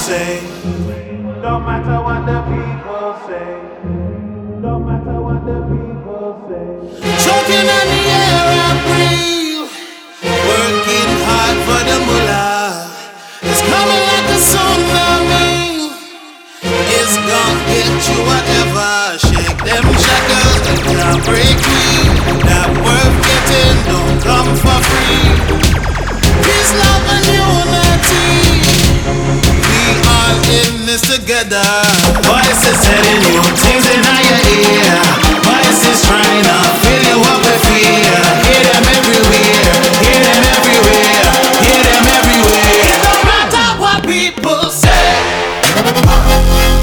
say. Don't matter what the people say. Don't matter what the people say. Choking on the air I breathe. Working hard for the mullah. It's coming like a tsunami. It's gonna get you whatever. Shake them shackles that can't break me. That worth getting don't come for free. Peace, love and unity. We all in this together. Voices telling you things in your ear. Voices trying to fill you up with fear. Hear them everywhere. Hear them everywhere. Hear them everywhere. It don't matter what people say.